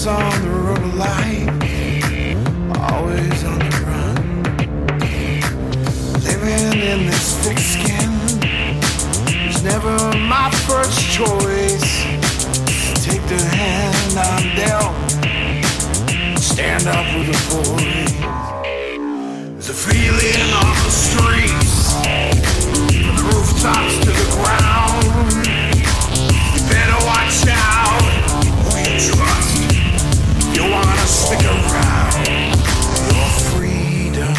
Always on the rubber light, always on the run. Living in this thick skin was never my first choice. Take the hand I'm dealt, stand up with the boys. There's a feeling on the streets, from the rooftops to the ground. You better watch out who you trust. You wanna stick around. Your freedom,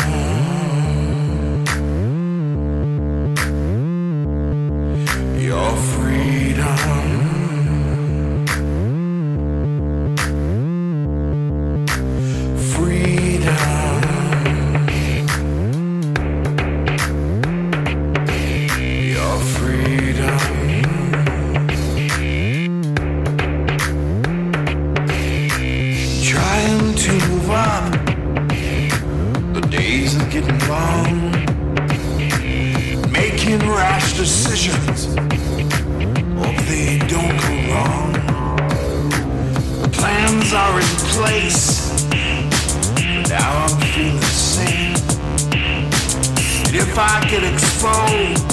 your freedom, freedom, your freedom. Trying to move up, the days are getting long. Making rash decisions, hope they don't go wrong. The plans are in place, but now I'm feeling safe. And if I get exposed,